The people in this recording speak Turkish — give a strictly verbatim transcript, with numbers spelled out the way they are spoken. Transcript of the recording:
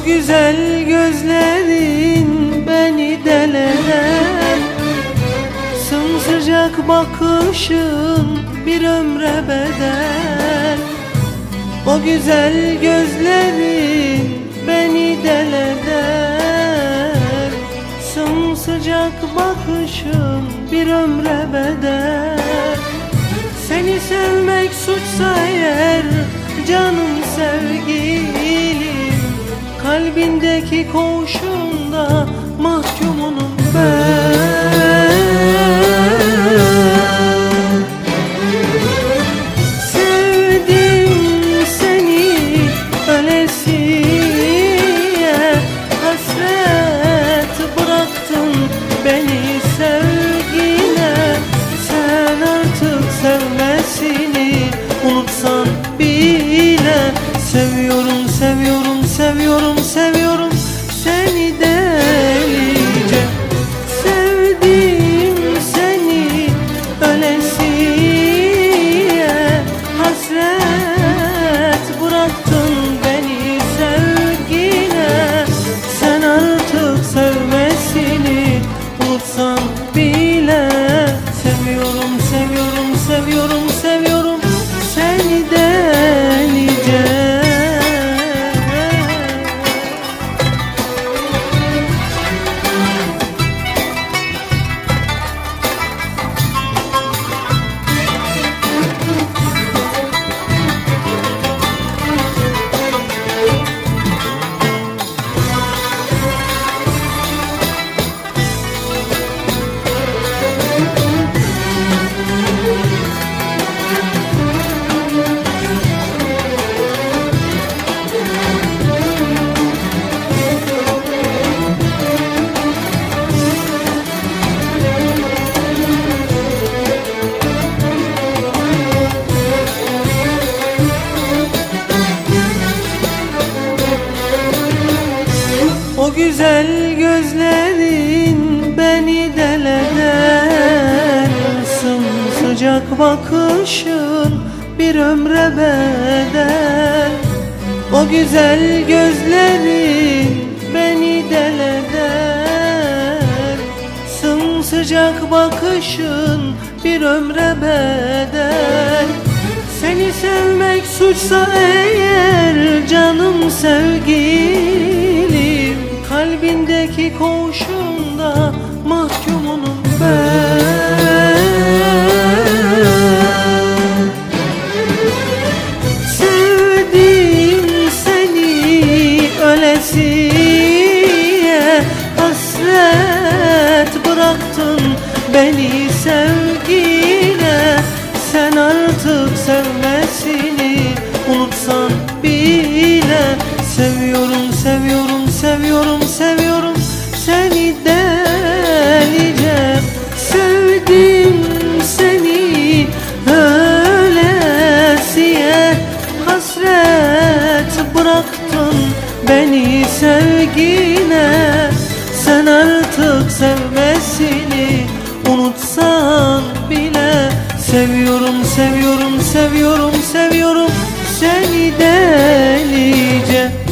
güzel gözlerin beni delen, sımsıcak bakışın bir ömre bedel. O güzel gözlerin beni delen, sımsıcak bakışın bir ömre bedel. Seni sevmek suçsa eğer canım sevgilim, kalbindeki koğuşunda mahkumunum ben. Sevdim seni ölesiye, hasret bıraktın beni sevgine. Sen artık sevmesini unutsan bile, seviyorum, seviyorum, seviyorum, seviyorum seni delice. Sevdim seni ölesiye, hasret bıraktın beni sevgine. Sen artık sevmesini unutsan bile, seviyorum, seviyorum, seviyorum, seviyorum seni delice. O güzel gözlerin beni delen, sımsıcak bakışın bir ömre bedel. O güzel gözlerin beni delen, sımsıcak bakışın bir ömre bedel. Seni sevmek suçsa eğer canım sevgilim, kalbindeki koğuşunda mahkumunum ben. Sevdim seni ölesiye, hasret bıraktın beni sevgine. Sen artık sevmesini unutsan bile, seviyorum, seviyorum, seviyorum, seviyorum seni delice. Sevdim seni ölesiye, hasret bıraktın beni sevgine. Sen artık sevmesini unutsan bile, seviyorum, seviyorum, seviyorum, seviyorum seni delice.